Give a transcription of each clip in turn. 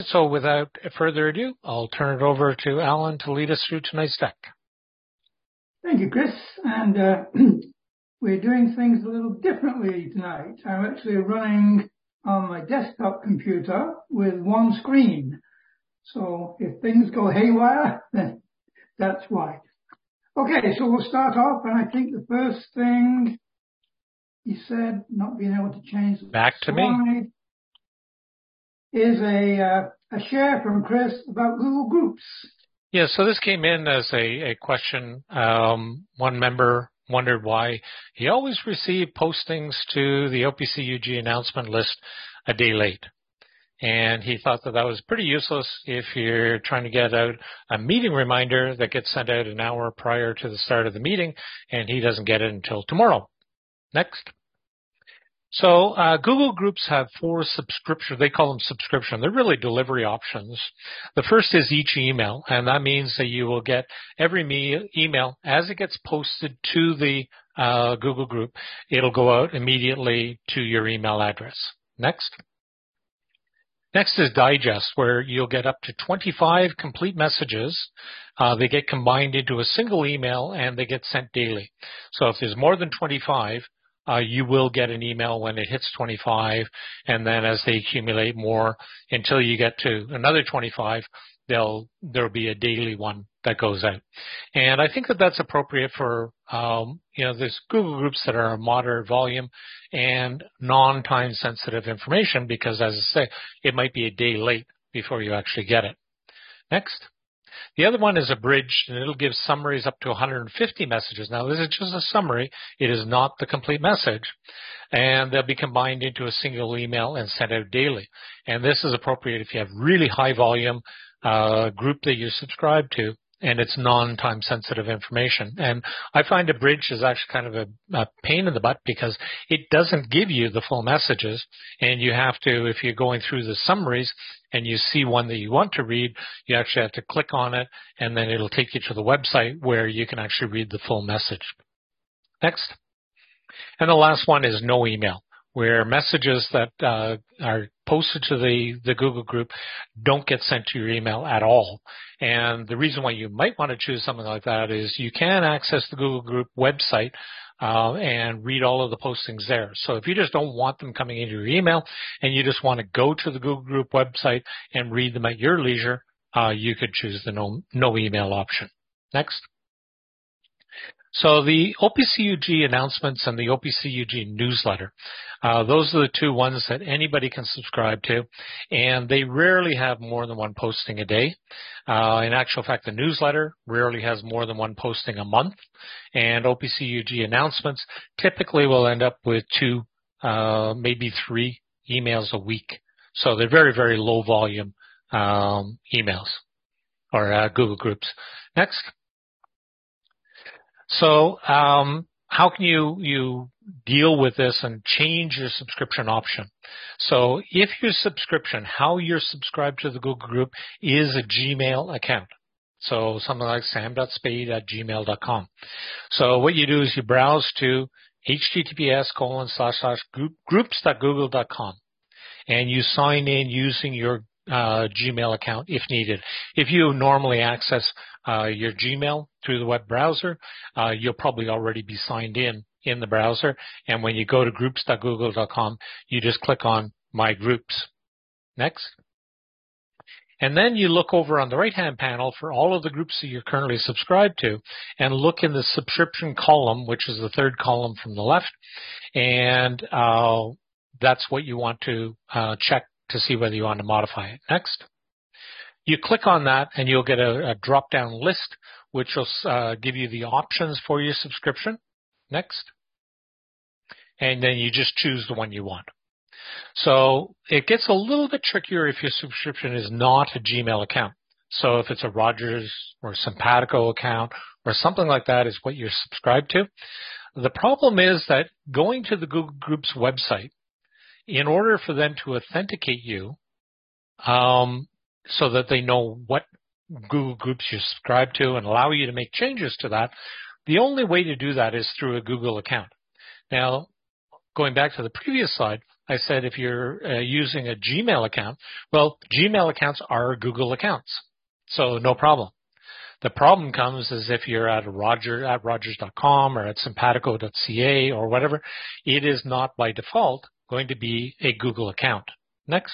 So without further ado, I'll turn it over to Alan to lead us through tonight's deck. Thank you, Chris. And we're doing things a little differently tonight. I'm actually running on my desktop computer with one screen. So if things go haywire, then that's why. Okay, so we'll start off, and I think the first thing he said, not being able to change the Back to me. Is a share from Chris about Google Groups. Yeah, so this came in as a question. One member wondered why he always received postings to the OPCUG announcement list a day late. And he thought that was pretty useless if you're trying to get out a meeting reminder that gets sent out an hour prior to the start of the meeting, and he doesn't get it until tomorrow. Next. So Google Groups have 4 subscriptions. They call them subscription. They're really delivery options. The first is each email, and that means that you will get every email as it gets posted to the Google Group. It'll go out immediately to your email address. Next. Next is Digest, where you'll get up to 25 complete messages. They get combined into a single email, and they get sent daily. So if there's more than 25, you will get an email when it hits 25, and then as they accumulate more until you get to another 25, there'll be a daily one that goes out. And I think that that's appropriate for, there's Google Groups that are a moderate volume and non-time sensitive information because, as I say, it might be a day late before you actually get it. Next. The other one is Abridged, and it'll give summaries up to 150 messages. Now, this is just a summary. It is not the complete message. And they'll be combined into a single email and sent out daily. And this is appropriate if you have really high volume group that you subscribe to, and it's non-time sensitive information. And I find Abridged is actually kind of a pain in the butt because it doesn't give you the full messages, and you have to, if you're going through the summaries and you see one that you want to read, you actually have to click on it, and then it'll take you to the website where you can actually read the full message. Next. And the last one is no email, where messages that are posted to the Google Group don't get sent to your email at all. And the reason why you might want to choose something like that is you can access the Google Group website and read all of the postings there. So if you just don't want them coming into your email and you just want to go to the Google Group website and read them at your leisure, you could choose the no email option. Next. So the OPCUG announcements and the OPCUG newsletter, those are the 2 ones that anybody can subscribe to, and they rarely have more than 1 posting a day. In actual fact, the newsletter rarely has more than 1 posting a month, and OPCUG announcements typically will end up with 2, maybe 3 emails a week. So they're very, very low volume emails or Google Groups. Next. So how can you deal with this and change your subscription option? So if your subscription, how you're subscribed to the Google Group is a Gmail account. So something like sam.spade@gmail.com. So what you do is you browse to https://groups.google.com and you sign in using your Gmail account if needed. If you normally access your Gmail through the web browser, you'll probably already be signed in the browser. And when you go to groups.google.com, you just click on My Groups. Next. And then you look over on the right-hand panel for all of the groups that you're currently subscribed to and look in the subscription column, which is the 3rd column from the left. And that's what you want to check to see whether you want to modify it. Next. You click on that and you'll get a drop-down list which will give you the options for your subscription. Next. And then you just choose the one you want. So it gets a little bit trickier if your subscription is not a Gmail account. So if it's a Rogers or Simpatico account or something like that is what you're subscribed to. The problem is that going to the Google Groups website, in order for them to authenticate you, so that they know what Google Groups you subscribe to and allow you to make changes to that, the only way to do that is through a Google account. Now, going back to the previous slide, I said if you're using a Gmail account, well, Gmail accounts are Google accounts, so no problem. The problem comes is if you're at rogers.com or at simpatico.ca or whatever, it is not by default going to be a Google account. Next.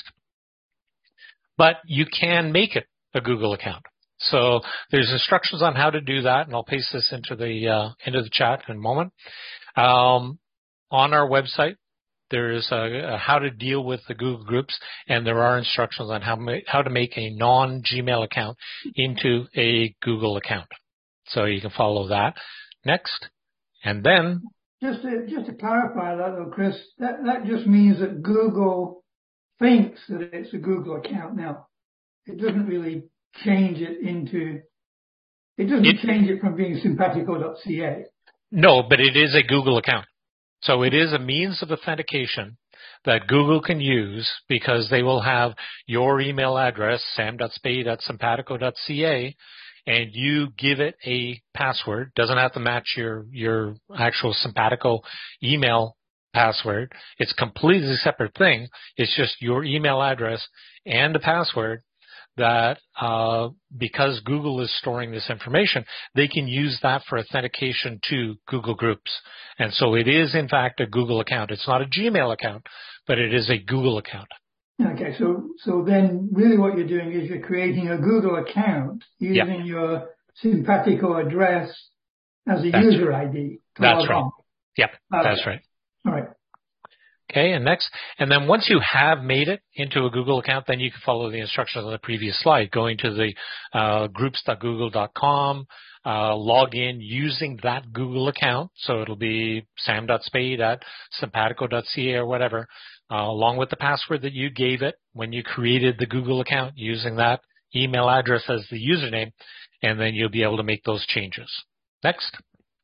But you can make it a Google account. So there's instructions on how to do that, and I'll paste this into the chat in a moment. On our website, there's a how to deal with the Google Groups, and there are instructions on how to make a non-Gmail account into a Google account. So you can follow that. Next, and then just to clarify that though, Chris, that just means that Google thinks that it's a Google account now. It doesn't really change it into. It doesn't change it from being simpatico.ca. No, but it is a Google account. So it is a means of authentication that Google can use because they will have your email address, sam.spade@simpatico.ca, and you give it a password. Doesn't have to match your actual Simpatico email password. It's a completely separate thing. It's just your email address and a password that because Google is storing this information, they can use that for authentication to Google Groups. And so it is, in fact, a Google account. It's not a Gmail account, but it is a Google account. Okay, so then really what you're doing is you're creating a Google account using your Simpatico address as a user ID. That's right. Yep, that's right. All right. Okay, and next. And then once you have made it into a Google account, then you can follow the instructions on the previous slide, going to the groups.google.com, log in using that Google account. So it'll be sam.spade@simpatico.ca or whatever, along with the password that you gave it when you created the Google account using that email address as the username, and then you'll be able to make those changes. Next.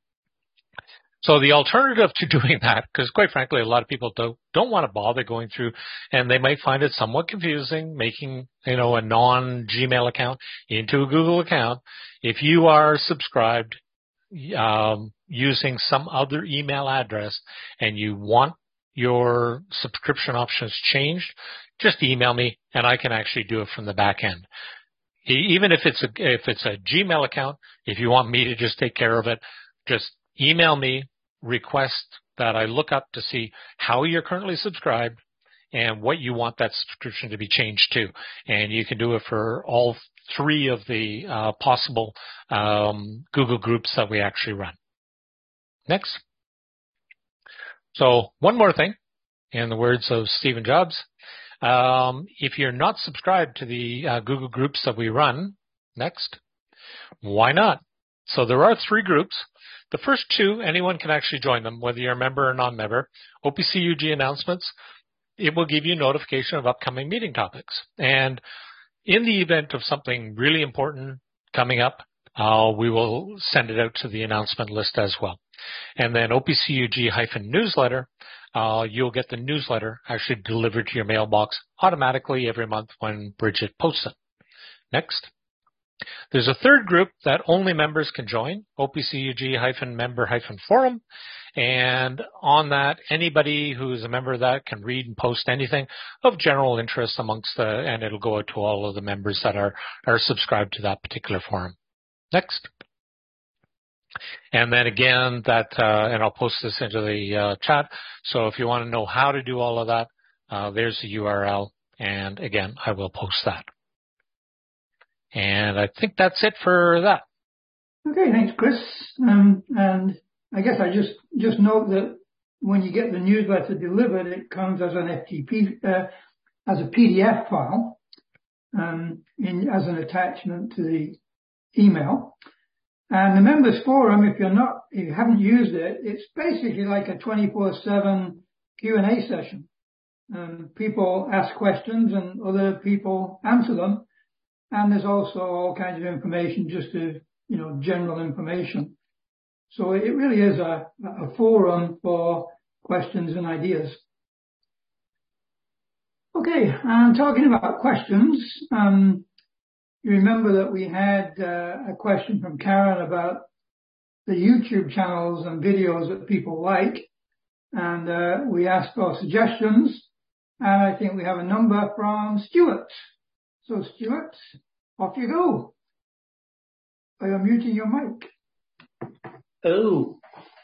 So the alternative to doing that, because quite frankly, a lot of people don't want to bother going through, and they might find it somewhat confusing making, a non-Gmail account into a Google account. If you are subscribed using some other email address and you want your subscription options changed, just email me and I can actually do it from the back end. Even if it's a Gmail account, if you want me to just take care of it, just email me. Request that I look up to see how you're currently subscribed and what you want that subscription to be changed to. And you can do it for all three of the possible Google Groups that we actually run. Next. So one more thing, in the words of Stephen Jobs, if you're not subscribed to the Google Groups that we run, next, why not? So there are 3 groups. The first 2, anyone can actually join them, whether you're a member or non-member. OPCUG announcements, it will give you notification of upcoming meeting topics. And in the event of something really important coming up, we will send it out to the announcement list as well. And then OPCUG-newsletter, you'll get the newsletter actually delivered to your mailbox automatically every month when Bridget posts it. Next. There's a third group that only members can join, OPCUG-member-forum. And on that, anybody who is a member of that can read and post anything of general interest and it'll go out to all of the members that are subscribed to that particular forum. Next. And then again, and I'll post this into the chat. So if you want to know how to do all of that, there's the URL. And again, I will post that. And I think that's it for that. Okay, thanks, Chris. And I guess I just note that when you get the newsletter delivered, it comes as an FTP, as a PDF file, as an attachment to the email. And the members forum, if you haven't used it, it's basically like a 24/7 Q&A session. People ask questions and other people answer them. And there's also all kinds of information, just general information. So it really is a forum for questions and ideas. Okay, and talking about questions, you remember that we had a question from Karen about the YouTube channels and videos that people like, and we asked for suggestions. And I think we have a number from Stuart. So Stuart, off you go. You're muting your mic. Oh,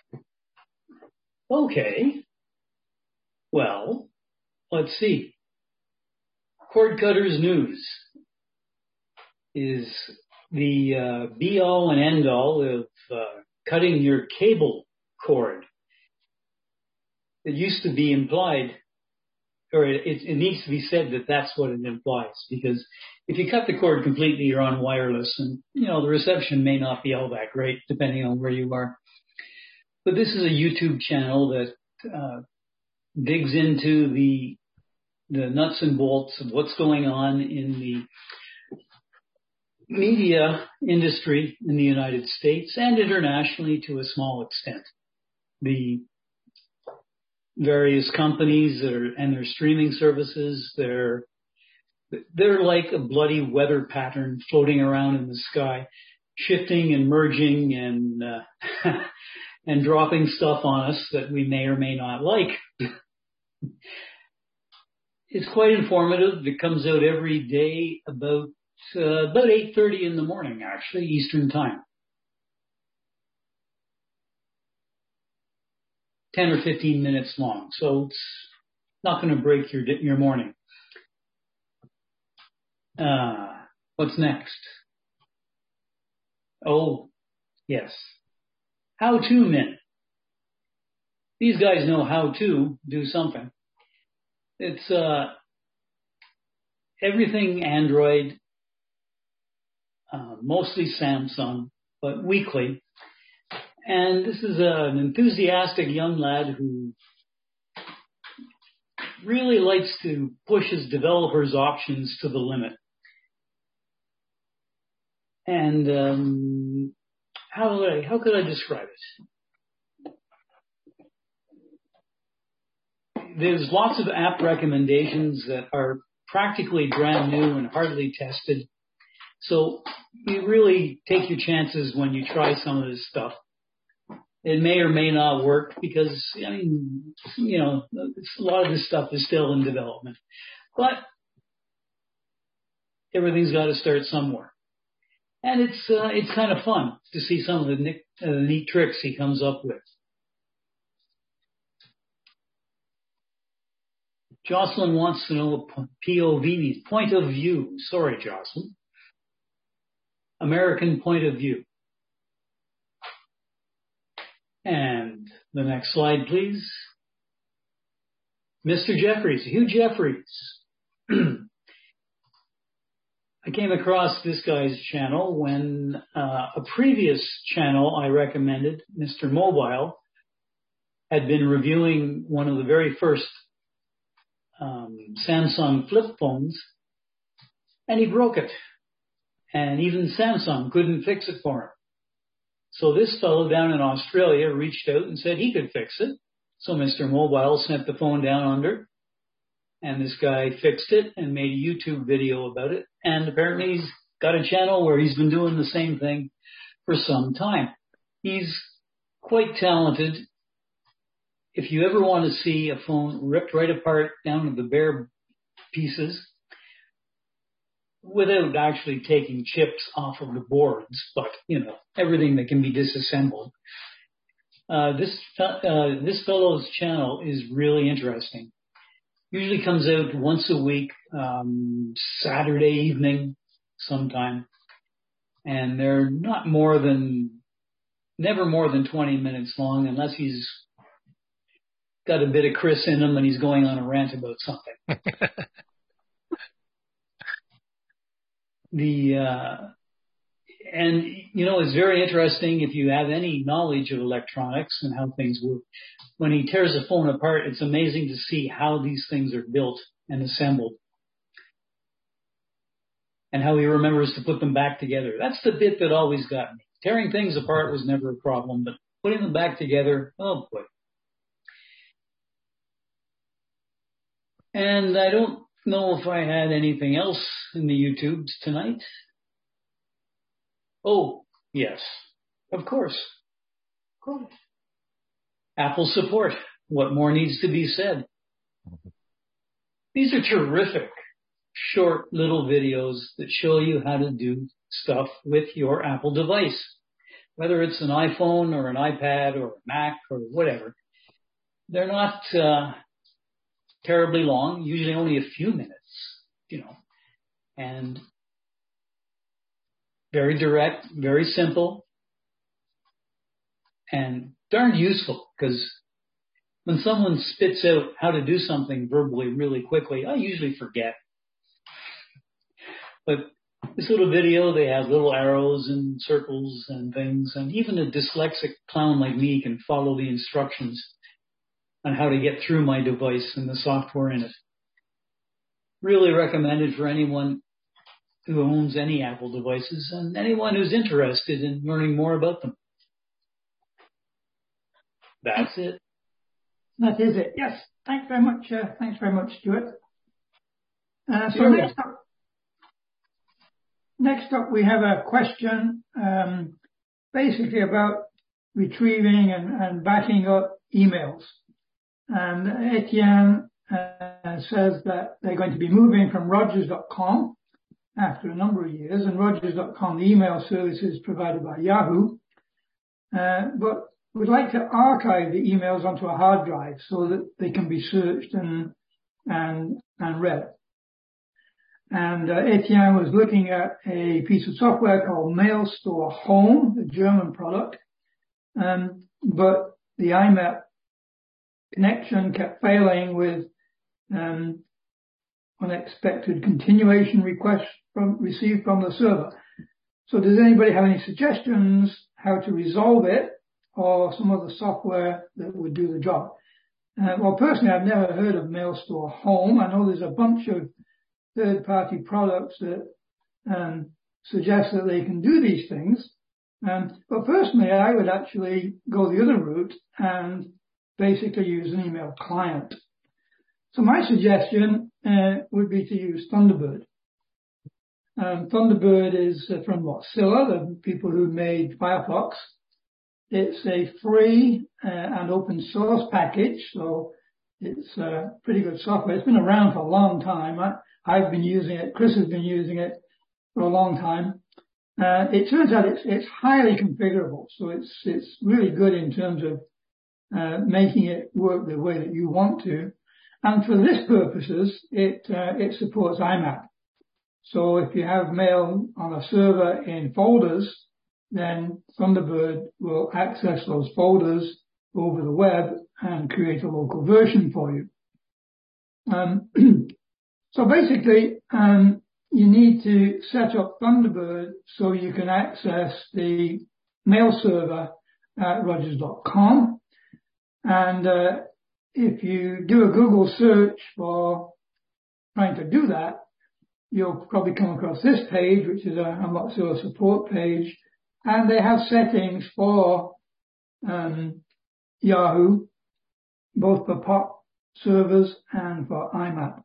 okay. Well, let's see. Cord Cutters News is the be-all and end-all of cutting your cable cord. It used to be implied, or it needs to be said that that's what it implies, because if you cut the cord completely, you're on wireless, and the reception may not be all that great depending on where you are. But this is a YouTube channel that digs into the nuts and bolts of what's going on in the media industry in the United States and internationally to a small extent. The various companies and their streaming services, they're like a bloody weather pattern floating around in the sky, shifting and merging and and dropping stuff on us that we may or may not like. It's quite informative. It comes out every day about 8:30 in the morning, actually, Eastern Time. 10 or 15 minutes long, so it's not going to break your morning. What's next? Oh, yes. How-to Minute. These guys know how to do something. It's everything Android, mostly Samsung, but weekly. And this is an enthusiastic young lad who really likes to push his developers' options to the limit. And how could I describe it? There's lots of app recommendations that are practically brand new and hardly tested. So you really take your chances when you try some of this stuff. It may or may not work because, a lot of this stuff is still in development. But everything's got to start somewhere. And it's kind of fun to see some of the neat tricks he comes up with. Jocelyn wants to know POV, point of view. Sorry, Jocelyn. American point of view. And the next slide, please. Mr. Jeffries, Hugh Jeffries. I came across this guy's channel when a previous channel I recommended, Mr. Mobile, had been reviewing one of the very first Samsung flip phones, and he broke it. And even Samsung couldn't fix it for him. So this fellow down in Australia reached out and said he could fix it. So Mr. Mobile sent the phone down under, and this guy fixed it and made a YouTube video about it. And apparently he's got a channel where he's been doing the same thing for some time. He's quite talented. If you ever want to see a phone ripped right apart down to the bare pieces, without actually taking chips off of the boards, but, everything that can be disassembled. This fellow's channel is really interesting. Usually comes out once a week, Saturday evening sometime. And they're never more than 20 minutes long unless he's got a bit of Chris in him and he's going on a rant about something. It's very interesting if you have any knowledge of electronics and how things work. When he tears a phone apart, it's amazing to see how these things are built and assembled and how he remembers to put them back together. That's the bit that always got me. Tearing things apart was never a problem, but putting them back together, oh boy. And I don't know if I had anything else in the YouTubes tonight. Oh, yes, of course. Apple support. What more needs to be said? These are terrific short little videos that show you how to do stuff with your Apple device, whether it's an iPhone or an iPad or a Mac or whatever. They're not terribly long, usually only a few minutes, and very direct, very simple, and darn useful, because when someone spits out how to do something verbally really quickly, I usually forget. But this little video, they have little arrows and circles and things, and even a dyslexic clown like me can follow the instructions on how to get through my device and the software in it. Really recommended for anyone who owns any Apple devices and anyone who's interested in learning more about them. That's it. That is it. Yes. Thanks very much. Stuart. Next up, we have a question, basically about retrieving and backing up emails. And Etienne says that they're going to be moving from Rogers.com after a number of years, and Rogers.com, the email service, is provided by Yahoo. But we'd like to archive the emails onto a hard drive so that they can be searched and read. And Etienne was looking at a piece of software called Mailstore Home, a German product, but the IMAP connection kept failing with unexpected continuation requests received from the server. So does anybody have any suggestions how to resolve it, or some other software that would do the job? Well, personally, I've never heard of Mailstore Home. I know there's a bunch of third-party products that suggest that they can do these things. But personally, I would actually go the other route and basically use an email client. So my suggestion would be to use Thunderbird. Thunderbird is from Mozilla, the people who made Firefox. It's a free and open source package, so it's pretty good software. It's been around for a long time. I've been using it. Chris has been using it for a long time. It turns out it's highly configurable, so it's really good in terms of making it work the way that you want to. And for this purposes, it supports IMAP. So if you have mail on a server in folders, then Thunderbird will access those folders over the web and create a local version for you. So basically, you need to set up Thunderbird so you can access the mail server at Rogers.com. And if you do a Google search for trying to do that, you'll probably come across this page, which is a Mozilla support page. And they have settings for Yahoo, both for POP servers and for IMAP.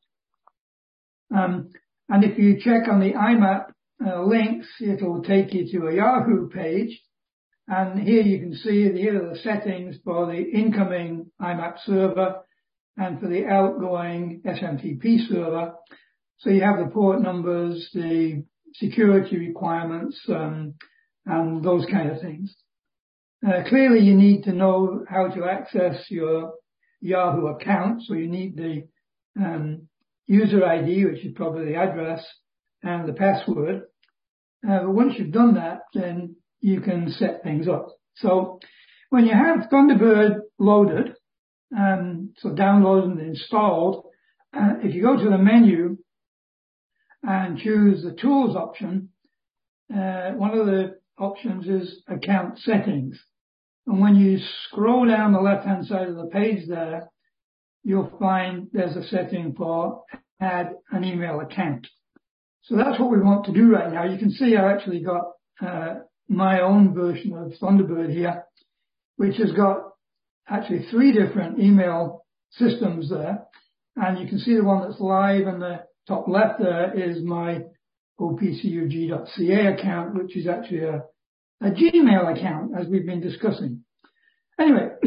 And if you check on the IMAP links, it'll take you to a Yahoo page. And here you can see here are the settings for the incoming IMAP server and for the outgoing SMTP server. So you have the port numbers, the security requirements, and those kind of things. Clearly, you need to know how to access your Yahoo account. So you need the user ID, which is probably the address, and the password. But once you've done that, then you can set things up. So when you have Thunderbird loaded, so downloaded and installed, if you go to the menu and choose the Tools option, one of the options is Account Settings. And when you scroll down the left-hand side of the page there, you'll find there's a setting for Add an Email Account. So that's what we want to do right now. You can see I actually got my own version of Thunderbird here, which has got actually 3 different email systems there. And you can see the one that's live in the top left there is my opcug.ca account, which is actually a Gmail account, as we've been discussing. Anyway,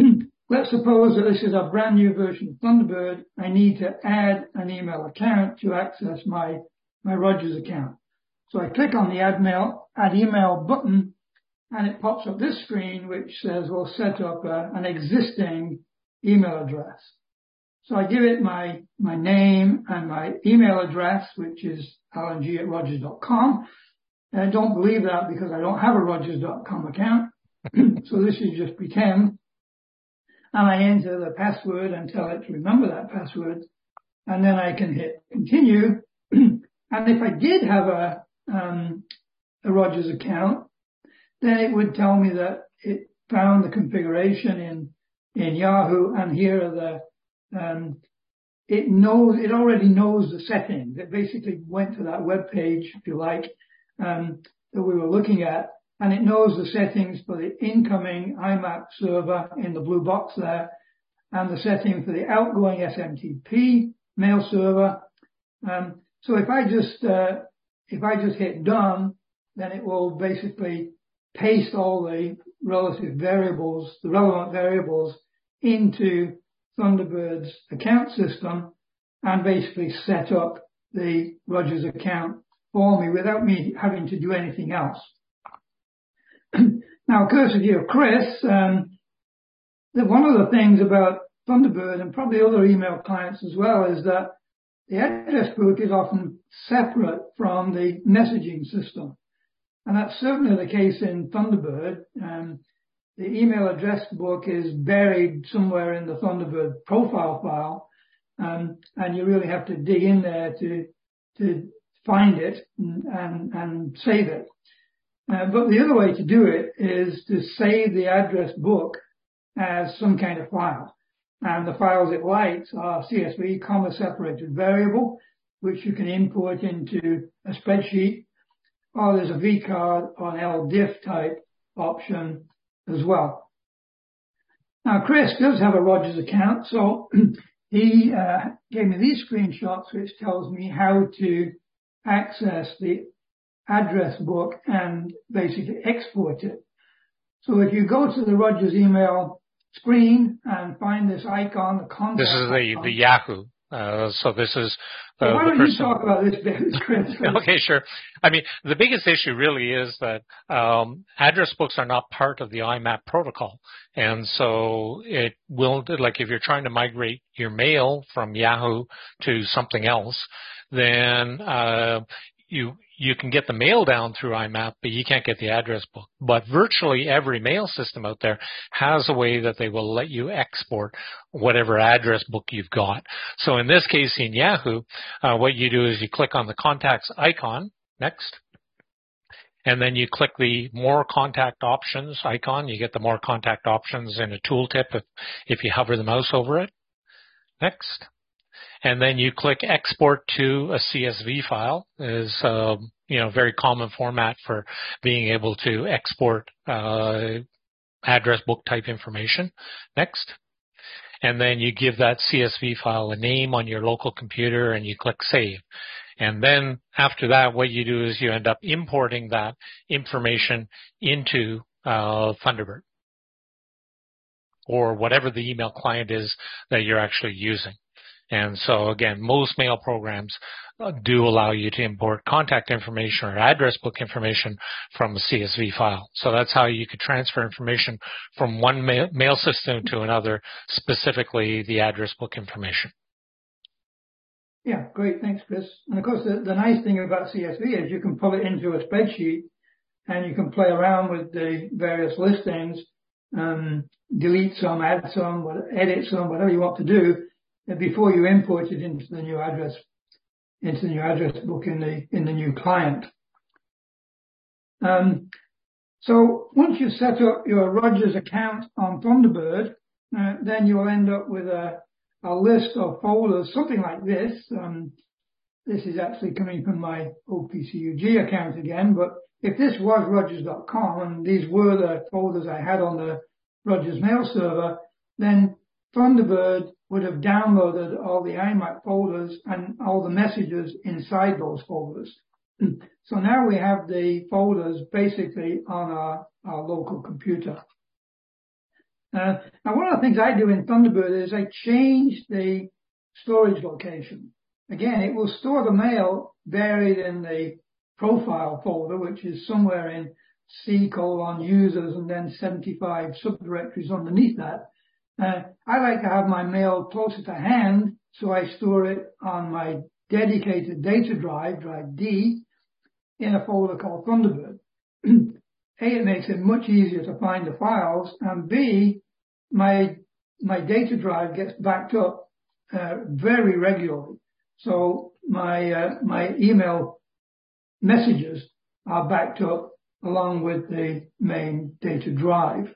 let's suppose that this is a brand new version of Thunderbird. I need to add an email account to access my Rogers account. So I click on the add email button, and it pops up this screen which says we'll set up an existing email address. So I give it my name and my email address, which is alng@rogers.com. And I don't believe that because I don't have a Rogers.com account. So this is just pretend. And I enter the password and tell it to remember that password. And then I can hit continue. And if I did have a Rogers account, then it would tell me that it found the configuration in Yahoo, and here are the it already knows the settings. It basically went to that web page, if you like, that we were looking at, and it knows the settings for the incoming IMAP server in the blue box there, and the setting for the outgoing SMTP mail server. So if I just hit done, then it will basically paste all the relevant variables into Thunderbird's account system and basically set up the Rogers account for me without me having to do anything else. Now, courtesy of Chris, one of the things about Thunderbird and probably other email clients as well is that the address book is often separate from the messaging system. And that's certainly the case in Thunderbird. The email address book is buried somewhere in the Thunderbird profile file, and you really have to dig in there to find it and save it. But the other way to do it is to save the address book as some kind of file. And the files it likes are CSV, comma separated variable, which you can import into a spreadsheet, or there's a vCard or an LDIF type option as well. Now, Chris does have a Rogers account, so he gave me these screenshots, which tells me how to access the address book and basically export it. So if you go to the Rogers email screen and find this icon, the contact This is icon. the Yahoo. So this is So why don't you talk about this bit, Chris? Okay, sure. I mean, the biggest issue really is that address books are not part of the IMAP protocol. And so it will, like if you're trying to migrate your mail from Yahoo to something else, then you can get the mail down through IMAP, but you can't get the address book. But virtually every mail system out there has a way that they will let you export whatever address book you've got. So in this case, in Yahoo, what you do is you click on the contacts icon, next, and then you click the more contact options icon. You get the more contact options in a tooltip if you hover the mouse over it. Next. And then you click export to a CSV file. Is very common format for being able to export address book type information. Next. And then you give that CSV file a name on your local computer and you click save. And then after that, what you do is you end up importing that information into Thunderbird or whatever the email client is that you're actually using. And so again, most mail programs do allow you to import contact information or address book information from a CSV file. So that's how you could transfer information from one mail system to another, specifically the address book information. Yeah, great. Thanks, Chris. And of course, the nice thing about CSV is you can pull it into a spreadsheet and you can play around with the various listings, delete some, add some, edit some, whatever you want to do, before you import it into the new address book in the new client. So once you set up your Rogers account on Thunderbird, then you'll end up with a list of folders, something like this. This is actually coming from my OPCUG account again, but if this was Rogers.com and these were the folders I had on the Rogers mail server, then Thunderbird would have downloaded all the IMAP folders and all the messages inside those folders. So now we have the folders basically on our local computer. Now, one of the things I do in Thunderbird is I change the storage location. Again, it will store the mail buried in the profile folder, which is somewhere in C:users and then 75 subdirectories underneath that. I like to have my mail closer to hand, so I store it on my dedicated data drive, drive D, in a folder called Thunderbird. A, it makes it much easier to find the files, and B, my data drive gets backed up very regularly. So my email messages are backed up along with the main data drive.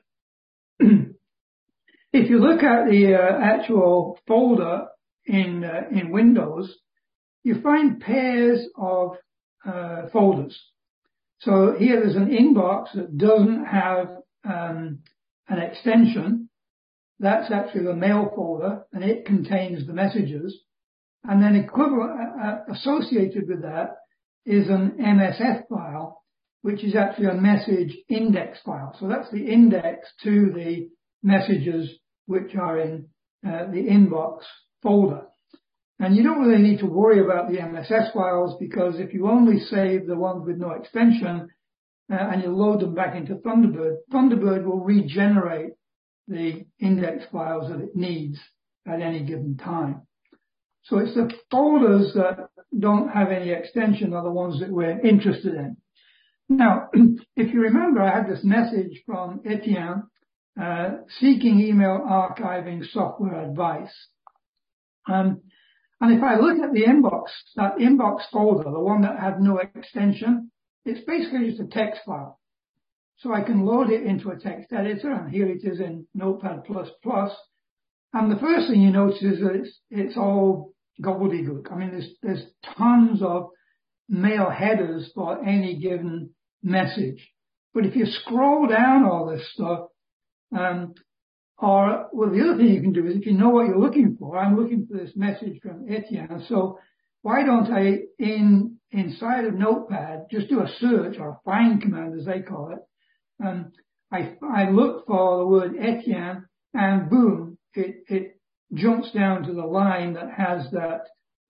If you look at the actual folder in Windows, you find pairs of folders. So here there's an inbox that doesn't have an extension. That's actually the mail folder, and it contains the messages. And then equivalent associated with that is an MSF file, which is actually a message index file. So that's the index to the messages which are in the inbox folder. And you don't really need to worry about the MSS files, because if you only save the ones with no extension and you load them back into Thunderbird, Thunderbird will regenerate the index files that it needs at any given time. So it's the folders that don't have any extension are the ones that we're interested in. Now, if you remember, I had this message from Etienne seeking email archiving software advice. And if I look at the inbox, that inbox folder, the one that had no extension, it's basically just a text file. So I can load it into a text editor, and here it is in Notepad++. And the first thing you notice is that it's all gobbledygook. I mean, there's tons of mail headers for any given message. But if you scroll down all this stuff, the other thing you can do is, if you know what you're looking for, I'm looking for this message from Etienne. So why don't I, inside of Notepad, just do a search, or a find command as they call it. I look for the word Etienne, and boom, it jumps down to the line that has that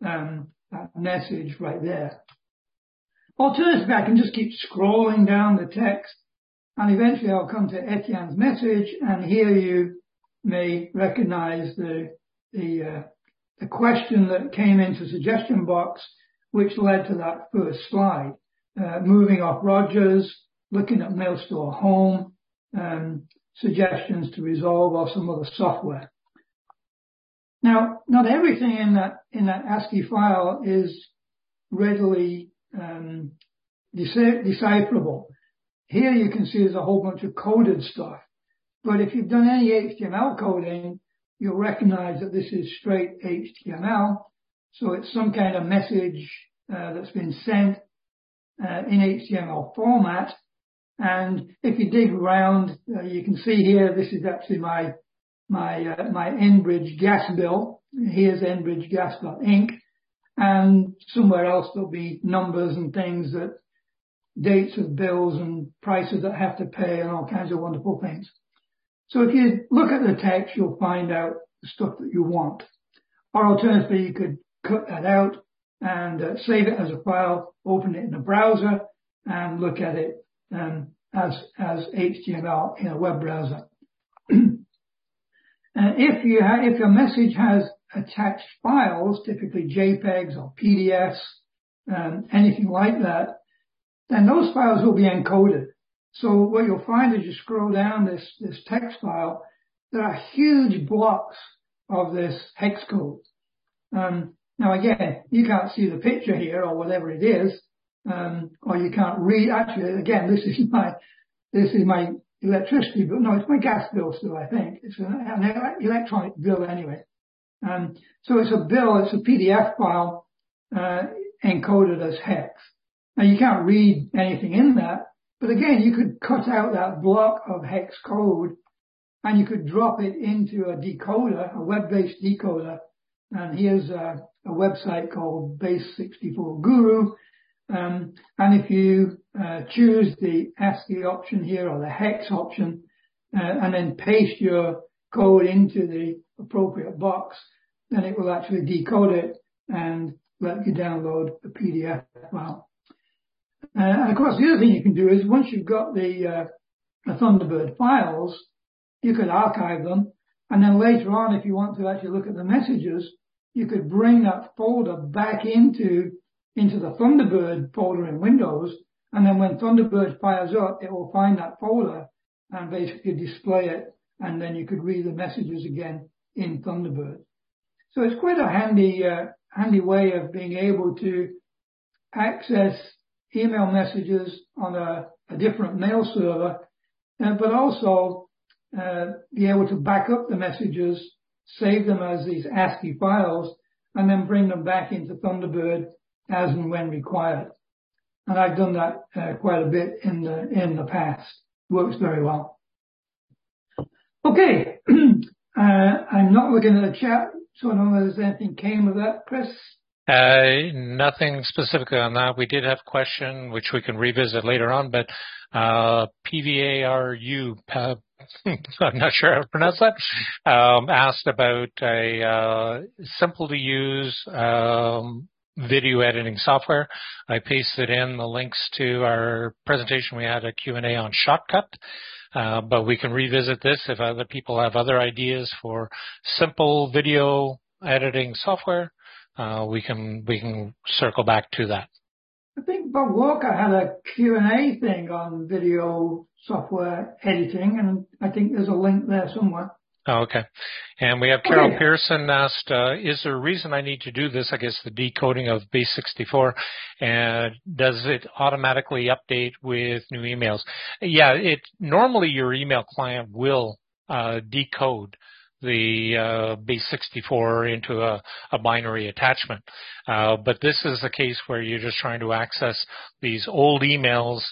message right there. Alternatively, I can just keep scrolling down the text, and eventually I'll come to Etienne's message, and here you may recognize the question that came into suggestion box, which led to that first slide. Moving off Rogers, looking at Mailstore Home, suggestions to resolve, or some other software. Now, not everything in that ASCII file is readily decipherable. Here you can see there's a whole bunch of coded stuff. But if you've done any HTML coding, you'll recognize that this is straight HTML. So it's some kind of message that's been sent in HTML format. And if you dig around, you can see here, this is actually my Enbridge gas bill. Here's enbridgegas.inc. And somewhere else there'll be numbers and things, that dates of bills and prices that have to pay and all kinds of wonderful things. So if you look at the text, you'll find out the stuff that you want. Or alternatively, you could cut that out and save it as a file, open it in a browser, and look at it as HTML in a web browser. If your message has attached files, typically JPEGs or PDFs, anything like that, then those files will be encoded. So what you'll find as you scroll down this text file, there are huge blocks of this hex code. Now again, you can't see the picture here or whatever it is, or you can't read. Actually, again, this is my electricity bill. No, it's my gas bill still, I think. It's an electronic bill anyway. So it's a bill, it's a PDF file, encoded as hex. Now you can't read anything in that, but again, you could cut out that block of hex code and you could drop it into a decoder, a web-based decoder. And here's a website called Base64 Guru. And if you choose the ASCII option here, or the hex option, and then paste your code into the appropriate box, then it will actually decode it and let you download a PDF file. And of course, the other thing you can do is once you've got the Thunderbird files, you could archive them, and then later on, if you want to actually look at the messages, you could bring that folder back into the Thunderbird folder in Windows, and then when Thunderbird fires up, it will find that folder and basically display it, and then you could read the messages again in Thunderbird. So it's quite a handy way of being able to access email messages on a different mail server, but also be able to back up the messages, save them as these ASCII files, and then bring them back into Thunderbird as and when required. And I've done that quite a bit in the past. Works very well. Okay, I'm not looking at the chat, so I don't know if there's anything came of that, Chris. Nothing specifically on that. We did have a question, which we can revisit later on, but PVARU, I'm not sure how to pronounce that, asked about a simple to use video editing software. I pasted in the links to our presentation. We had a Q&A on Shotcut, but we can revisit this if other people have other ideas for simple video editing software. We can circle back to that. I think Bob Walker had a Q&A thing on video software editing, and I think there's a link there somewhere. Oh, okay. And we have Carol Pearson asked, is there a reason I need to do this? I guess the decoding of Base64, and does it automatically update with new emails? Yeah, normally your email client will decode the Base64 into a binary attachment. But this is a case where you're just trying to access these old emails.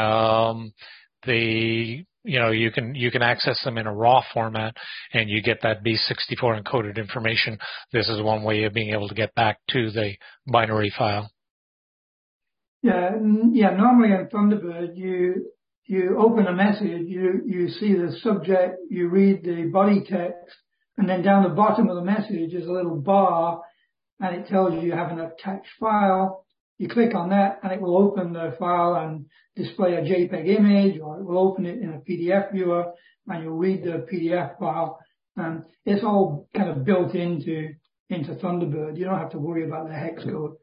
You can access them in a raw format, and you get that Base64 encoded information. This is one way of being able to get back to the binary file. Yeah. Normally in Thunderbird, you open a message, you see the subject, you read the body text, and then down the bottom of the message is a little bar, and it tells you have an attached file. You click on that, and it will open the file and display a JPEG image, or it will open it in a PDF viewer, and you'll read the PDF file. And it's all kind of built into Thunderbird. You don't have to worry about the hex code.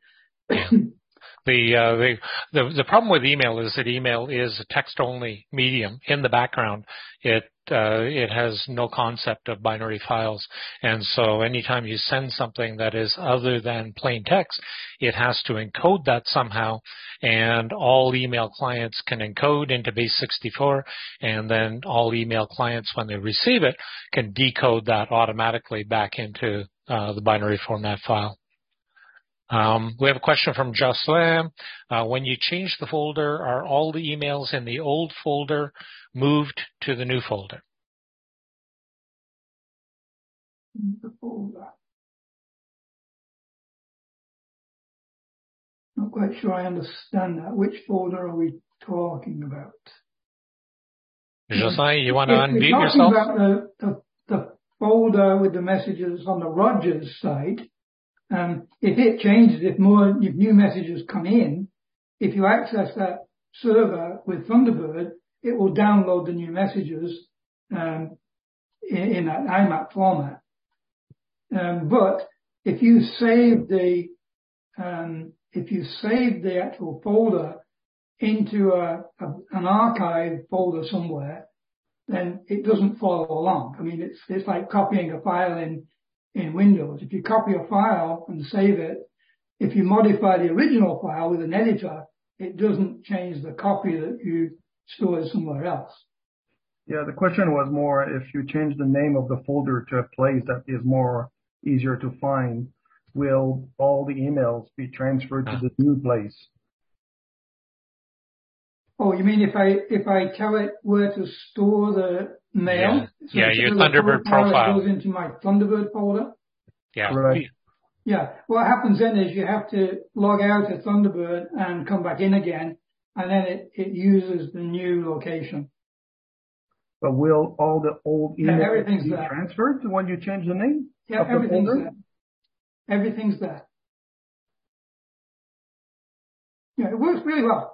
The problem with email is that email is a text-only medium. In the background, it has no concept of binary files, and so anytime you send something that is other than plain text, it has to encode that somehow. And all email clients can encode into Base64, and then all email clients, when they receive it, can decode that automatically back into the binary format file. We have a question from Jocelyn. When you change the folder, are all the emails in the old folder moved to the new folder? The folder. Not quite sure I understand that. Which folder are we talking about? Jocelyn, you want to unmute yourself? yourself? We're talking about the folder with the messages on the Rogers site. If it changes, if new messages come in, if you access that server with Thunderbird, it will download the new messages in that IMAP format. But if you save the actual folder into an archive folder somewhere, then it doesn't follow along. I mean, it's like copying a file in Windows. If you copy a file and save it, if you modify the original file with an editor, it doesn't change the copy that you stored somewhere else. Yeah, the question was more if you change the name of the folder to a place that is easier to find, will all the emails be transferred to the new place? Oh, you mean if I tell it where to store the mail? Yeah, your Thunderbird profile. It goes into my Thunderbird folder? Yeah. Right. Yeah. What happens then is you have to log out of Thunderbird and come back in again, and then it uses the new location. But will all the old emails everything's be there. transferred when you change the name? Yeah, of the everything's folder? there. Everything's there. Yeah, it works really well.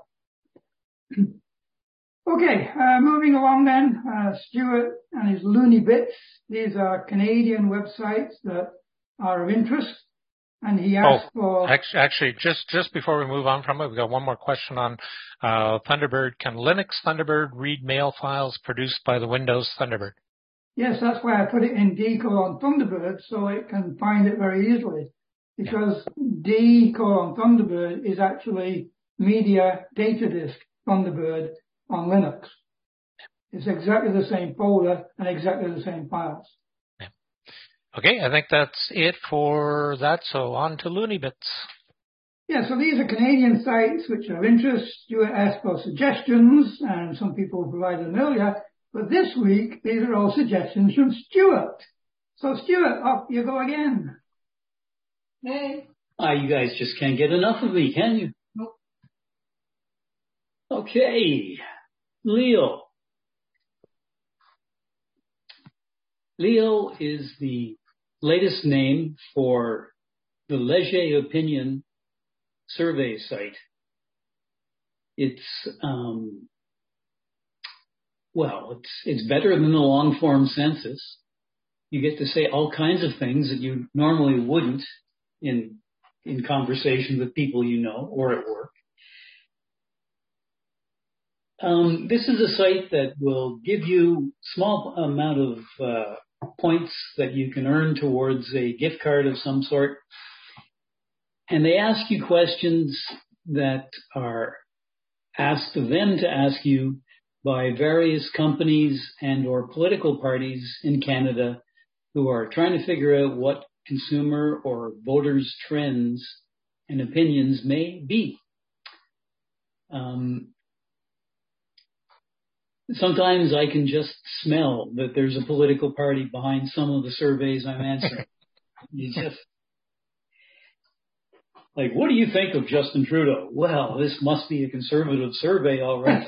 Okay, moving along then, Stuart and his Looney Bits. These are Canadian websites that are of interest. And he asked for... Actually, just before we move on from it, we've got one more question on Thunderbird. Can Linux Thunderbird read mail files produced by the Windows Thunderbird? Yes, that's why I put it in D:\Thunderbird so it can find it very easily. Because D:\Thunderbird is actually Media Data Disk Thunderbird on Linux. It's exactly the same folder and exactly the same files. Yeah. Okay, I think that's it for that. So on to Looney Bits. Yeah, so these are Canadian sites which are of interest. Stuart asked for suggestions, and some people provided them earlier. But this week, these are all suggestions from Stuart. So Stuart, up you go again. Hey. You guys just can't get enough of me, can you? Nope. Okay. Leo. Leo is the latest name for the Leger Opinion survey site. It's it's better than the long form census. You get to say all kinds of things that you normally wouldn't in conversation with people you know or at work. This is a site that will give you small amount of points that you can earn towards a gift card of some sort. And they ask you questions that are asked of them to ask you by various companies and or political parties in Canada who are trying to figure out what consumer or voters' trends and opinions may be. Sometimes I can just smell that there's a political party behind some of the surveys I'm answering. You just, like, what do you think of Justin Trudeau? Well, this must be a conservative survey, all right.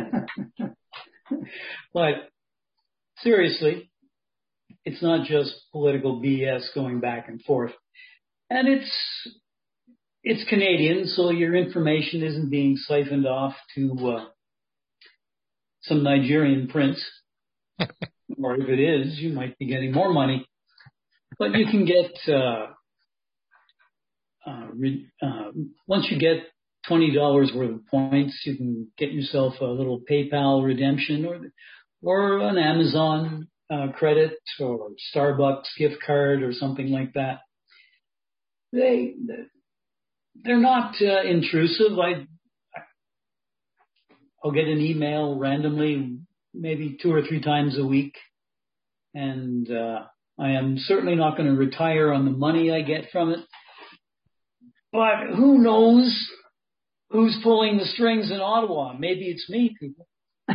But seriously, it's not just political BS going back and forth. And it's Canadian, so your information isn't being siphoned off to some Nigerian prince. Or if it is, you might be getting more money. But you can get, once you get $20 worth of points, you can get yourself a little PayPal redemption or an Amazon credit or Starbucks gift card or something like that. They're not intrusive. I'll get an email randomly, maybe 2 or 3 times a week, and I am certainly not going to retire on the money I get from it. But who knows who's pulling the strings in Ottawa? Maybe it's me, people.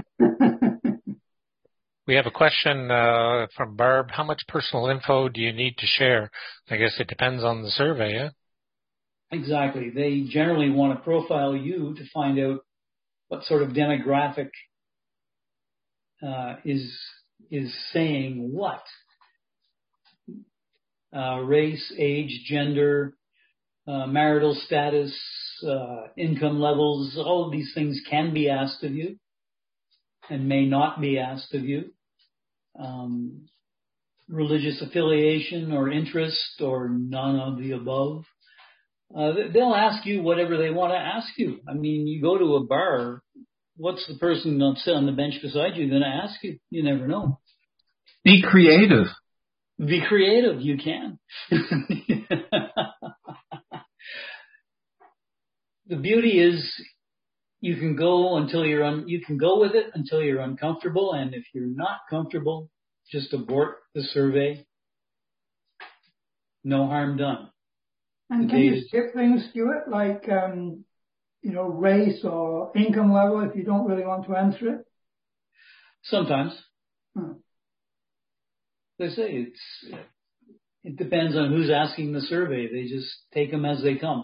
We have a question from Barb. How much personal info do you need to share? I guess it depends on the survey, yeah? Exactly. They generally want to profile you to find out what sort of demographic is saying what. Race, age, gender, marital status, income levels, all of these things can be asked of you and may not be asked of you. Religious affiliation or interest or none of the above. They'll ask you whatever they want to ask you. I mean, you go to a bar, what's the person that's on the bench beside you going to ask you? You never know. Be creative. Be creative. You can. The beauty is you can go you can go with it until you're uncomfortable. And if you're not comfortable, just abort the survey. No harm done. And can you skip things, Stuart, like, race or income level if you don't really want to answer it? Sometimes. They say it depends on who's asking the survey. They just take them as they come.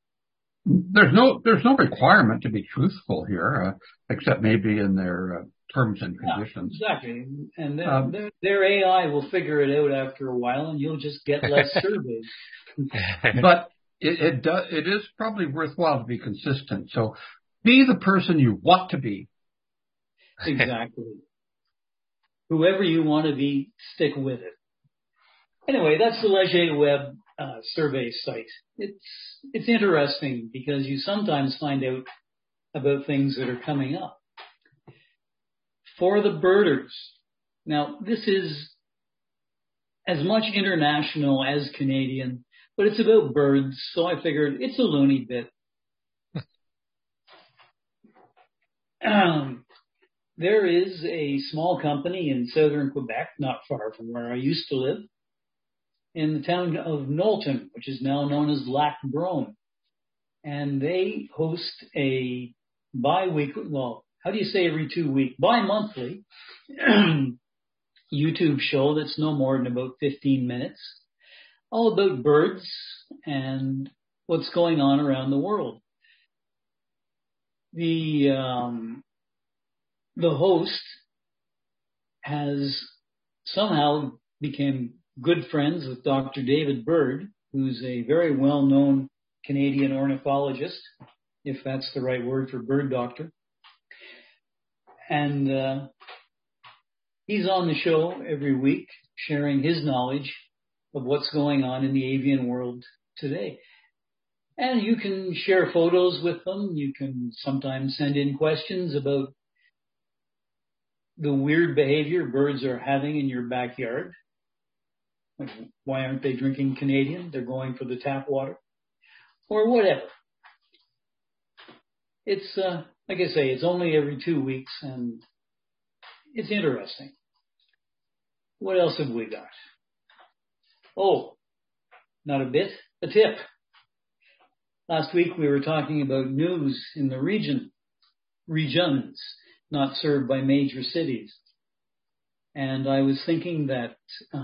There's no requirement to be truthful here, except maybe in their terms and conditions. Exactly. And their AI will figure it out after a while, and you'll just get less surveys. But it is probably worthwhile to be consistent. So be the person you want to be. Exactly. Whoever you want to be, stick with it. Anyway, that's the Leger Web survey site. It's interesting because you sometimes find out about things that are coming up. For the birders. Now, this is as much international as Canadian, but it's about birds, so I figured it's a loony bit. There is a small company in southern Quebec, not far from where I used to live, in the town of Knowlton, which is now known as Lac Brome. And they host a bi-monthly YouTube show that's no more than about 15 minutes, all about birds and what's going on around the world. The host has somehow become good friends with Dr. David Bird, who's a very well-known Canadian ornithologist, if that's the right word for bird doctor. And he's on the show every week sharing his knowledge of what's going on in the avian world today. And you can share photos with them. You can sometimes send in questions about the weird behavior birds are having in your backyard. Like, why aren't they drinking Canadian? They're going for the tap water. Or whatever. It's, like I say, it's only every 2 weeks, and it's interesting. What else have we got? Oh, not a bit, a tip. Last week we were talking about news in the regions not served by major cities. And I was thinking that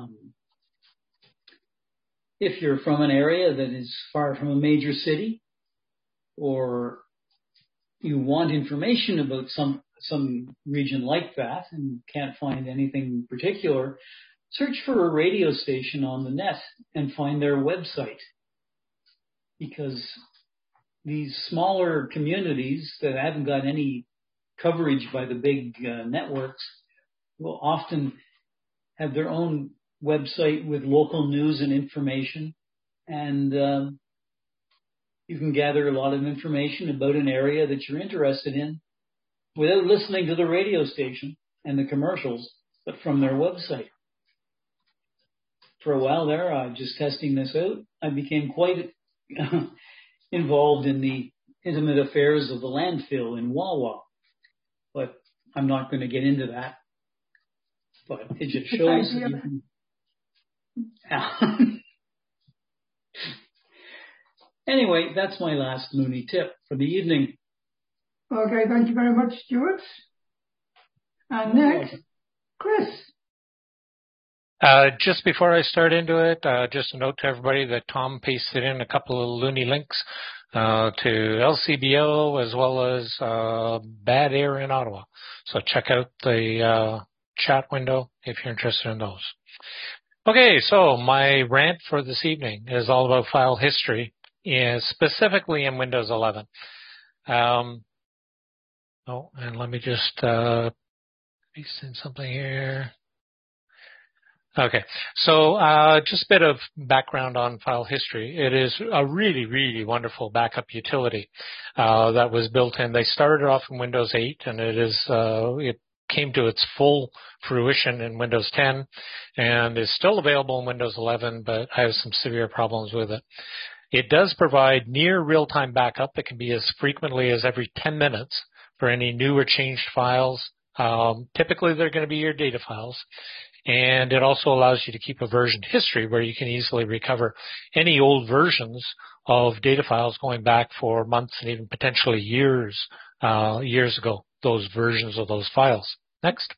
if you're from an area that is far from a major city, or you want information about some region like that and can't find anything particular, search for a radio station on the net and find their website. Because these smaller communities that haven't got any coverage by the big networks will often have their own website with local news and information. And you can gather a lot of information about an area that you're interested in without listening to the radio station and the commercials, but from their website. For a while there, just testing this out, I became quite involved in the intimate affairs of the landfill in Wawa. But I'm not going to get into that. But it just shows that you can... Anyway, that's my last loony tip for the evening. Okay, thank you very much, Stuart. And next, Chris. Just before I start into it, just a note to everybody that Tom pasted in a couple of loony links to LCBO as well as Bad Air in Ottawa. So check out the chat window if you're interested in those. Okay, so my rant for this evening is all about file history, specifically in Windows 11. And let me just paste in something here. Okay, so just a bit of background on file history. It is a really, really wonderful backup utility that was built in. They started off in Windows 8, and it came to its full fruition in Windows 10, and is still available in Windows 11, but has some severe problems with it. It does provide near real-time backup. It can be as frequently as every 10 minutes for any new or changed files. Typically, they're going to be your data files. And it also allows you to keep a version history where you can easily recover any old versions of data files going back for months and even potentially years ago, those versions of those files. Next.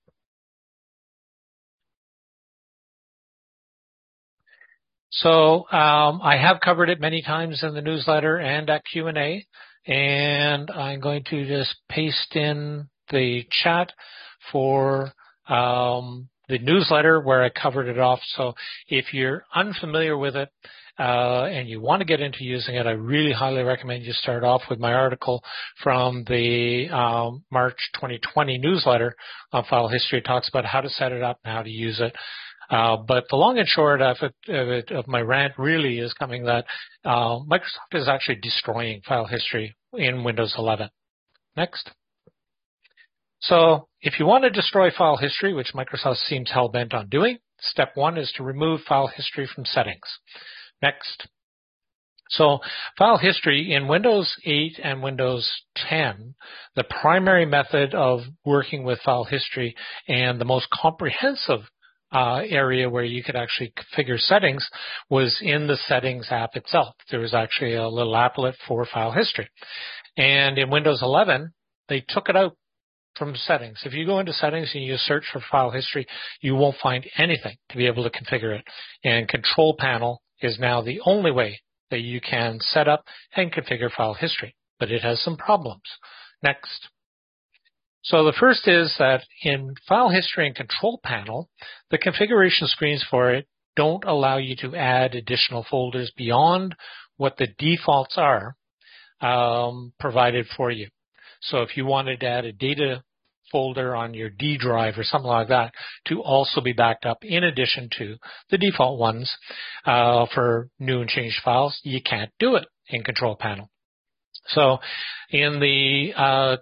So I have covered it many times in the newsletter and at Q&A, and I'm going to just paste in the chat for the newsletter where I covered it off. So if you're unfamiliar with it and you want to get into using it, I really highly recommend you start off with my article from the March 2020 newsletter on file history. It talks about how to set it up and how to use it. But the long and short of my rant really is coming that Microsoft is actually destroying file history in Windows 11. Next. So if you want to destroy file history, which Microsoft seems hell-bent on doing, step one is to remove file history from settings. Next. So file history in Windows 8 and Windows 10, the primary method of working with file history and the most comprehensive area where you could actually configure settings was in the Settings app itself. There was actually a little applet for file history. And in Windows 11, they took it out from settings. If you go into settings and you search for file history, you won't find anything to be able to configure it. And Control Panel is now the only way that you can set up and configure file history. But it has some problems. Next. So the first is that in File History and Control Panel, the configuration screens for it don't allow you to add additional folders beyond what the defaults are provided for you. So if you wanted to add a data folder on your D drive or something like that to also be backed up in addition to the default ones for new and changed files, you can't do it in Control Panel. So in the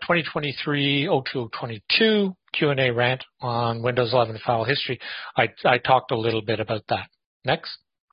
2023-02-22 Q&A rant on Windows 11 file history, I talked a little bit about that. Next.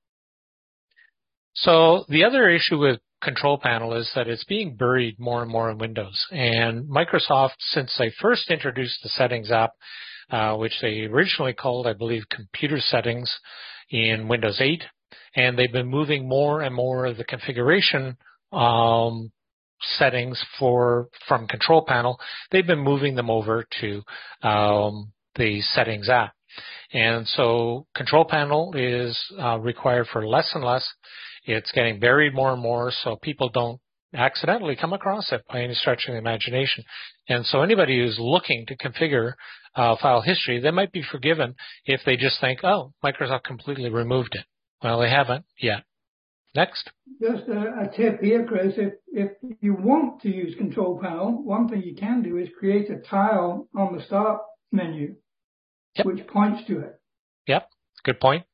So the other issue with Control Panel is that it's being buried more and more in Windows. And Microsoft, since they first introduced the Settings app, which they originally called, I believe, Computer Settings in Windows 8, and they've been moving more and more of the configuration settings from Control Panel, they've been moving them over to the Settings app. And so Control Panel is required for less and less. It's getting buried more and more, so people don't accidentally come across it by any stretch of the imagination. And so anybody who's looking to configure file history, they might be forgiven if they just think, oh, Microsoft completely removed it. Well, they haven't yet. Next. Just a tip here, Chris. If you want to use Control Panel, one thing you can do is create a tile on the Start menu, which points to it. Yep, good point.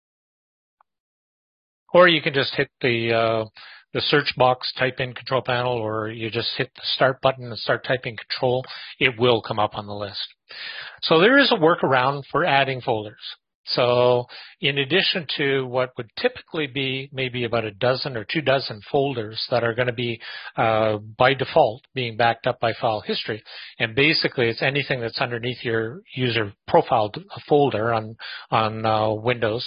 Or you can just hit the search box, type in Control Panel, or you just hit the Start button and start typing Control. It will come up on the list. So there is a workaround for adding folders. So in addition to what would typically be maybe about a dozen or 24 folders that are going to be by default being backed up by file history, and basically it's anything that's underneath your user profile folder on Windows.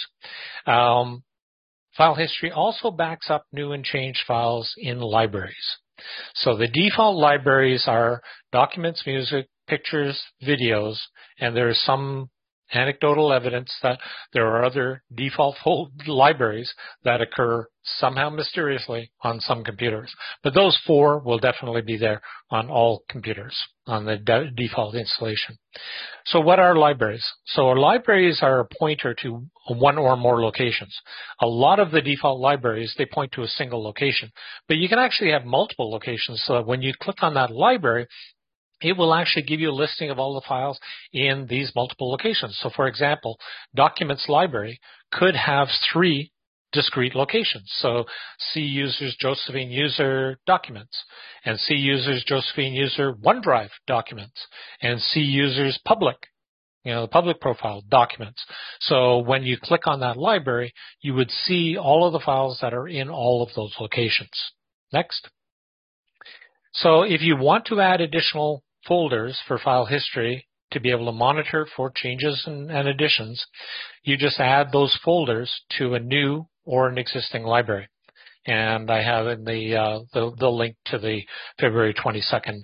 File history also backs up new and changed files in libraries. So the default libraries are documents, music, pictures, videos, and there is some anecdotal evidence that there are other default libraries that occur somehow mysteriously on some computers. But those 4 will definitely be there on all computers on the default installation. So what are libraries? So libraries are a pointer to one or more locations. A lot of the default libraries, they point to a single location. But you can actually have multiple locations so that when you click on that library, it will actually give you a listing of all the files in these multiple locations. So for example, Documents Library could have 3 discrete locations. So C users Josephine user documents, and C users Josephine user OneDrive documents, and C users public, the public profile documents. So when you click on that library, you would see all of the files that are in all of those locations. Next. So if you want to add additional folders for file history to be able to monitor for changes and additions, you just add those folders to a new or an existing library. And I have in the link to the February 22nd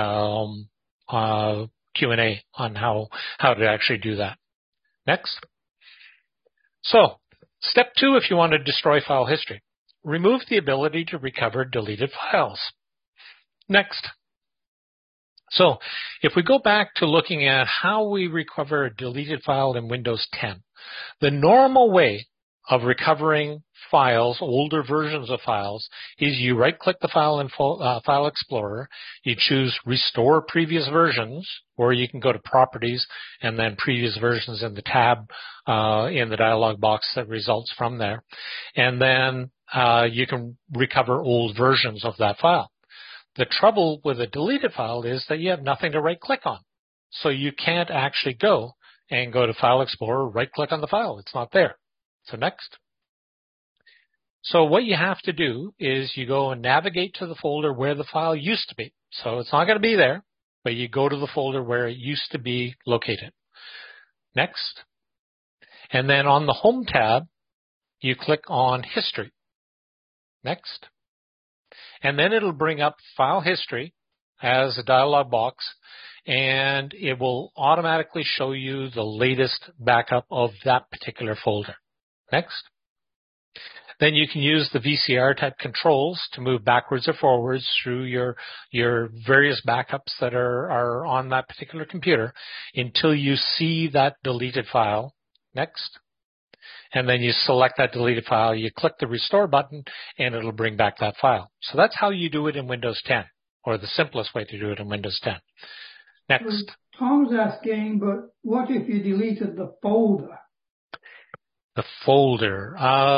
Q&A on how to actually do that. Next. So step 2, if you want to destroy file history, remove the ability to recover deleted files. Next. So if we go back to looking at how we recover a deleted file in Windows 10, the normal way of recovering files, older versions of files, is you right-click the file in File Explorer, you choose Restore Previous Versions, or you can go to Properties and then Previous Versions in the tab in the dialog box that results from there. And then you can recover old versions of that file. The trouble with a deleted file is that you have nothing to right-click on. So you can't actually go to File Explorer, right-click on the file. It's not there. So next. So what you have to do is you go and navigate to the folder where the file used to be. So it's not going to be there, but you go to the folder where it used to be located. Next. And then on the Home tab, you click on History. Next. And then it'll bring up File History as a dialog box, and it will automatically show you the latest backup of that particular folder. Next. Then you can use the VCR type controls to move backwards or forwards through your various backups that are on that particular computer until you see that deleted file. Next. And then you select that deleted file, you click the Restore button, and it'll bring back that file. So that's how you do it in Windows 10, or the simplest way to do it in Windows 10. Next. Tom's asking, but what if you deleted the folder? The folder.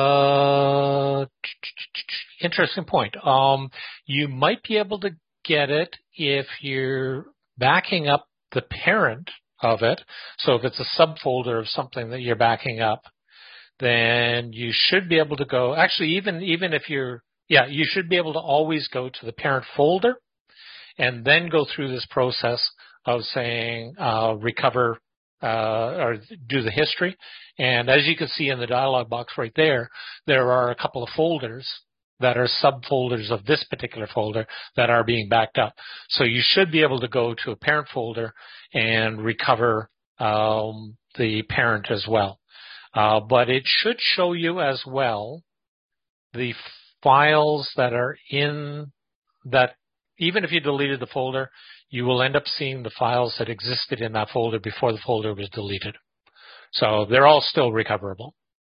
Interesting point. You might be able to get it if you're backing up the parent of it. So if it's a subfolder of something that you're backing up, then you should be able to go, actually even if you should be able to always go to the parent folder and then go through this process of saying recover or do the history. And as you can see in the dialog box right there, there are a couple of folders that are subfolders of this particular folder that are being backed up. So you should be able to go to a parent folder and recover the parent as well. But it should show you as well the files that are in that, even if you deleted the folder, you will end up seeing the files that existed in that folder before the folder was deleted. So they're all still recoverable.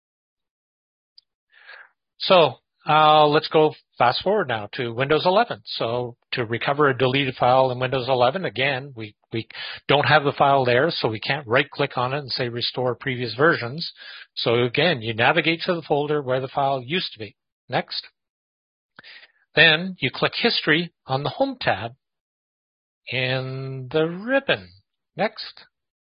So let's go fast forward now to Windows 11. So to recover a deleted file in Windows 11, again, we don't have the file there, so we can't right-click on it and say Restore Previous Versions. So again, you navigate to the folder where the file used to be. Next. Then you click History on the Home tab in the ribbon. Next.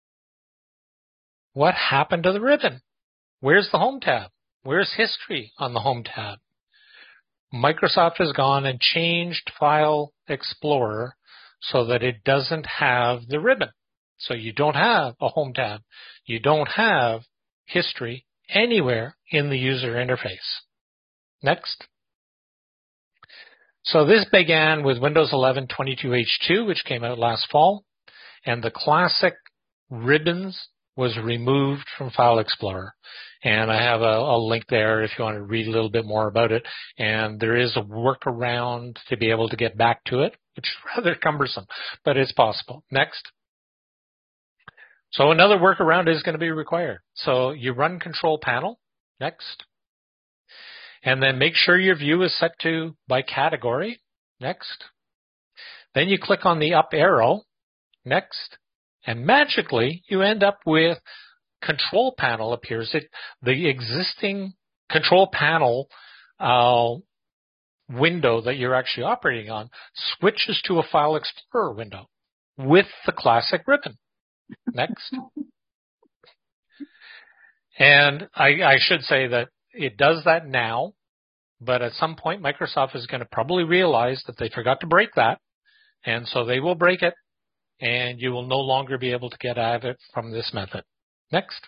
What happened to the ribbon? Where's the Home tab? Where's History on the Home tab? Microsoft has gone and changed File Explorer so that it doesn't have the ribbon. So you don't have a Home tab. You don't have History anywhere in the user interface. Next. So this began with Windows 11 22H2, which came out last fall, and the classic ribbons was removed from File Explorer. And I have a link there if you want to read a little bit more about it. And there is a workaround to be able to get back to it, which is rather cumbersome, but it's possible. Next. So another workaround is going to be required. So you run Control Panel. Next. And then make sure your view is set to by category. Next. Then you click on the up arrow. Next. And magically, you end up with Control Panel appears. The existing Control Panel window that you're actually operating on switches to a File Explorer window with the classic ribbon. Next. And I should say that it does that now, but at some point Microsoft is going to probably realize that they forgot to break that, and so they will break it, and you will no longer be able to get at it from this method. Next.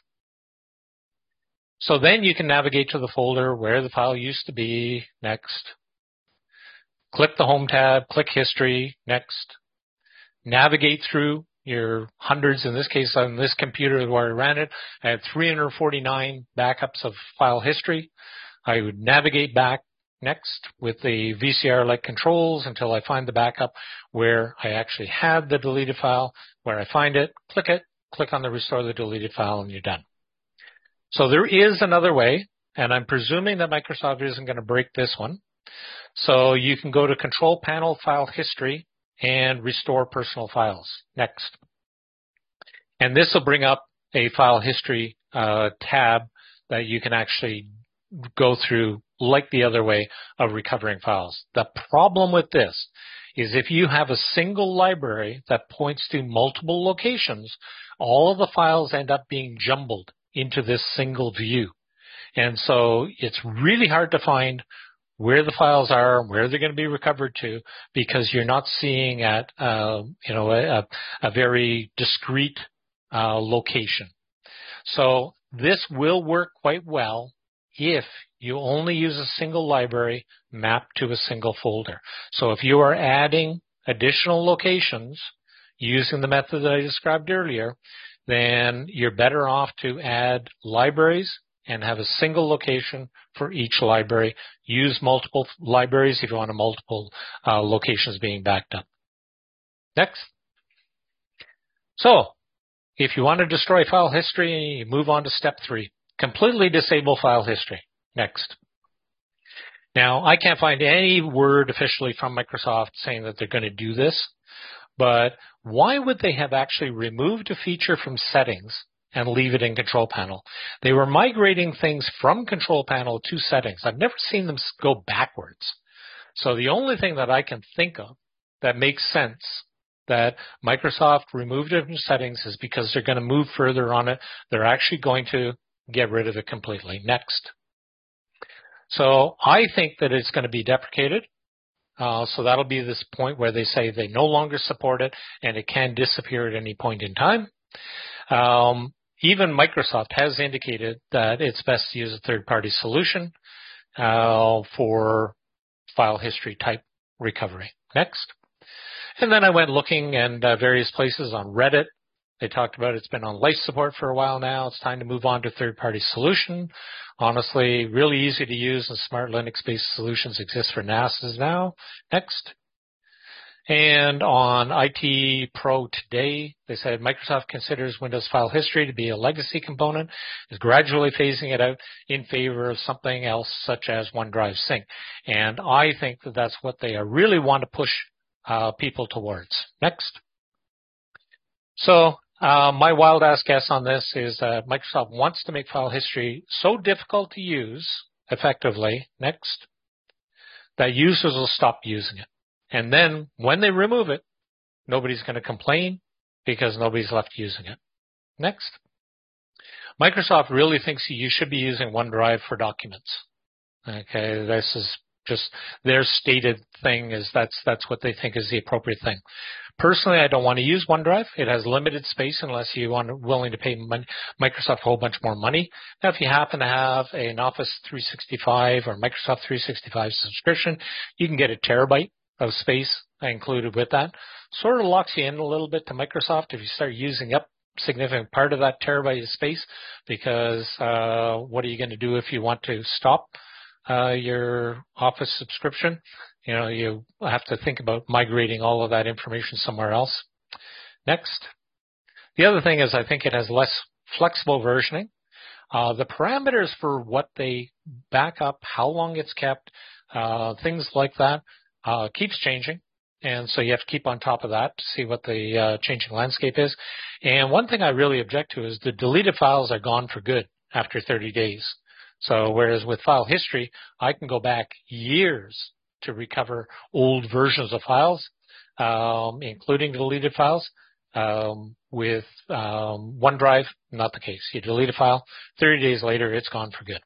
So then you can navigate to the folder where the file used to be. Next. Click the Home tab, click History. Next. Navigate through your hundreds, in this case on this computer where I ran it, I had 349 backups of file history. I would navigate back. next with the VCR-like controls until I find the backup where I actually had the deleted file. Where I find it, click on the restore the deleted file, and you're done. So there is another way, and I'm presuming that Microsoft isn't going to break this one. So you can go to Control Panel, File History, and Restore Personal Files. Next. And this will bring up a File History tab that you can actually go through like the other way of recovering files. The problem with this is if you have a single library that points to multiple locations, all of the files end up being jumbled into this single view. And so it's really hard to find where the files are, where they're going to be recovered to, because you're not seeing at a very discrete location. So this will work quite well if you only use a single library mapped to a single folder. So if you are adding additional locations using the method that I described earlier, then you're better off to add libraries and have a single location for each library. Use multiple libraries if you want multiple locations being backed up. Next. So if you want to destroy file history, you move on to step 3. Completely disable file history. Next. Now, I can't find any word officially from Microsoft saying that they're going to do this, but why would they have actually removed a feature from settings and leave it in Control Panel? They were migrating things from Control Panel to settings. I've never seen them go backwards. So the only thing that I can think of that makes sense that Microsoft removed it from settings is because they're going to move further on it. They're actually going to get rid of it completely. Next. So I think that it's going to be deprecated. So that'll be this point where they say they no longer support it and it can disappear at any point in time. Even Microsoft has indicated that it's best to use a third-party solution for file history type recovery. Next. And then I went looking at various places on Reddit. They talked about it's been on life support for a while now. It's time to move on to third-party solution. Honestly, really easy to use, and smart Linux-based solutions exist for NASs now. Next. And on IT Pro Today, they said Microsoft considers Windows File History to be a legacy component, is gradually phasing it out in favor of something else such as OneDrive Sync. And I think that that's what they really want to push people towards. Next. So my wild-ass guess on this is that Microsoft wants to make file history so difficult to use effectively, next, that users will stop using it. And then when they remove it, nobody's going to complain because nobody's left using it. Next. Microsoft really thinks you should be using OneDrive for documents. Okay, this is just their stated thing is that's what they think is the appropriate thing. Personally, I don't want to use OneDrive. It has limited space unless you are willing to pay Microsoft a whole bunch more money. Now, if you happen to have an Office 365 or Microsoft 365 subscription, you can get a terabyte of space included with that. Sort of locks you in a little bit to Microsoft if you start using up a significant part of that terabyte of space, because what are you going to do if you want to stop your Office subscription? You know, you have to think about migrating all of that information somewhere else. Next. The other thing is I think it has less flexible versioning. The parameters for what they back up, how long it's kept, things like that, keeps changing. And so you have to keep on top of that to see what the changing landscape is. And one thing I really object to is the deleted files are gone for good after 30 days. So whereas with file history, I can go back years to recover old versions of files, including deleted files. With OneDrive, not the case. You delete a file, 30 days later, it's gone for good.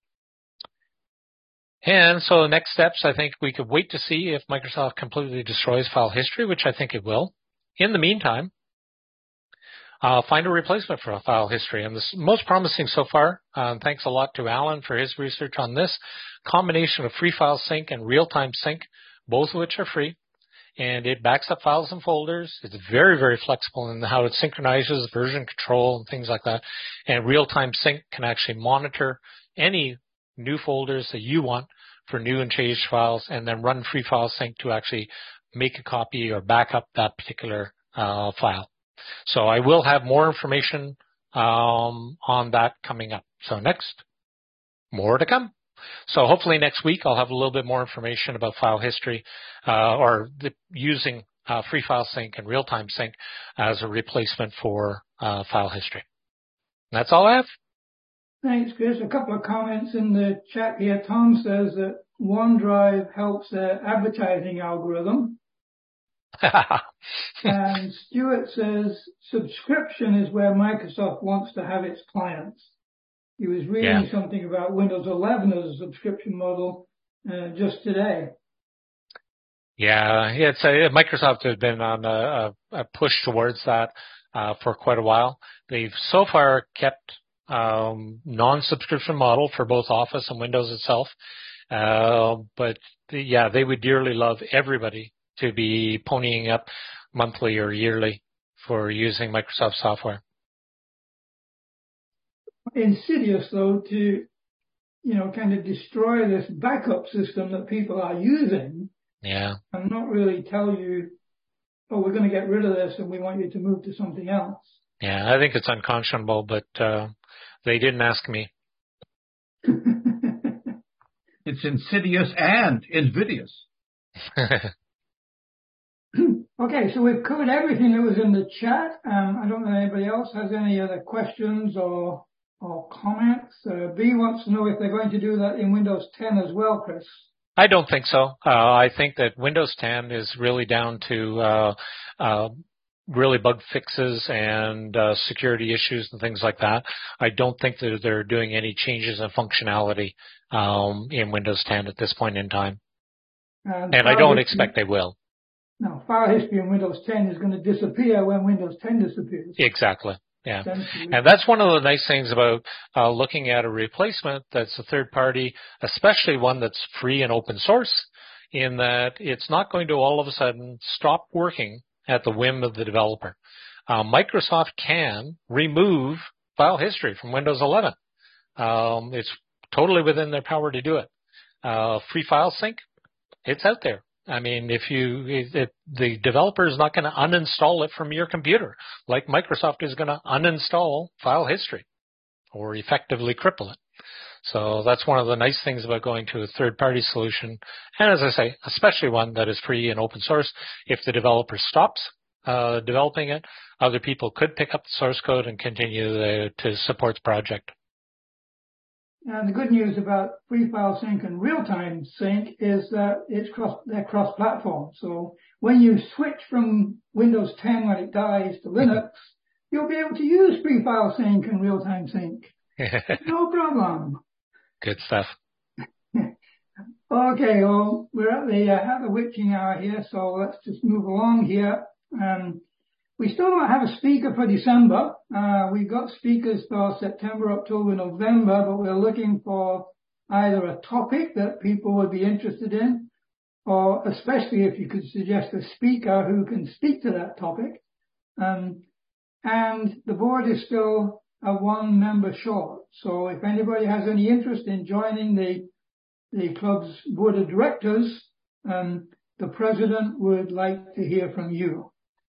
And so the next steps, I think we could wait to see if Microsoft completely destroys file history, which I think it will. In the meantime, find a replacement for file history. And the most promising so far, thanks a lot to Alan for his research on this, combination of free file sync and real-time sync, both of which are free. And it backs up files and folders. It's very, very flexible in how it synchronizes version control and things like that. And real-time sync can actually monitor any new folders that you want for new and changed files, and then run Free File Sync to actually make a copy or back up that particular file. So I will have more information on that coming up. So next, more to come. So hopefully next week I'll have a little bit more information about file history using Free File Sync and Real-Time Sync as a replacement for file history. And that's all I have. Thanks, Chris. A couple of comments in the chat here. Tom says that OneDrive helps their advertising algorithm. And Stuart says subscription is where Microsoft wants to have its clients. He was reading something about Windows 11 as a subscription model just today. Yeah, Microsoft has been on a push towards that for quite a while. They've so far kept non-subscription model for both Office and Windows itself. But they would dearly love everybody to be ponying up monthly or yearly for using Microsoft software. Insidious, though, to, kind of destroy this backup system that people are using. Yeah. And not really tell you, oh, we're going to get rid of this and we want you to move to something else. Yeah, I think it's unconscionable, but they didn't ask me. It's insidious and invidious. Okay, so we've covered everything that was in the chat. I don't know if anybody else has any other questions or comments. B wants to know if they're going to do that in Windows 10 as well, Chris. I don't think so. I think that Windows 10 is really down to really bug fixes and security issues and things like that. I don't think that they're doing any changes in functionality in Windows 10 at this point in time. And I don't expect they will. No, file history in Windows 10 is going to disappear when Windows 10 disappears. Exactly. Yeah. And that's one of the nice things about looking at a replacement that's a third party, especially one that's free and open source, in that it's not going to all of a sudden stop working at the whim of the developer. Microsoft can remove file history from Windows 11. It's totally within their power to do it. Free File Sync, it's out there. I mean, if the developer is not going to uninstall it from your computer, like Microsoft is going to uninstall file history or effectively cripple it. So that's one of the nice things about going to a third-party solution. And as I say, especially one that is free and open source. If the developer stops developing it, other people could pick up the source code and continue to support the project. And the good news about Free File Sync and Real-Time Sync is that they're cross-platform. So when you switch from Windows 10 when it dies to Linux, you'll be able to use Free File Sync and Real-Time Sync. No problem. Good stuff. Okay, well, we're at the witching hour here, so let's just move along here. We still don't have a speaker for December. We've got speakers for September, October, November, but we're looking for either a topic that people would be interested in, or especially if you could suggest a speaker who can speak to that topic. And the board is still a one-member short. So if anybody has any interest in joining the club's board of directors, the president would like to hear from you.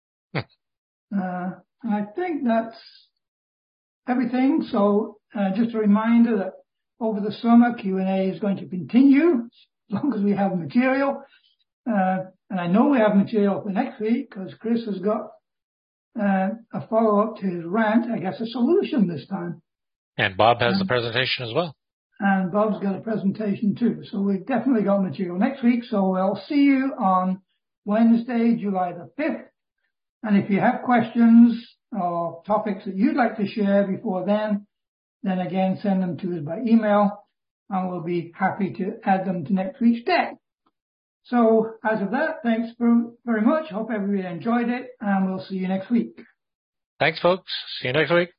I think that's everything. So just a reminder that over the summer, Q&A is going to continue as long as we have material. And I know we have material for next week because Chris has got a follow-up to his rant, I guess a solution this time. And Bob has the presentation as well. And Bob's got a presentation too. So we've definitely got material next week. So I'll see you on Wednesday, July the 5th. And if you have questions or topics that you'd like to share before then again, send them to us by email and we'll be happy to add them to next week's deck. So as of that, thanks very much. Hope everybody enjoyed it and we'll see you next week. Thanks, folks. See you next week.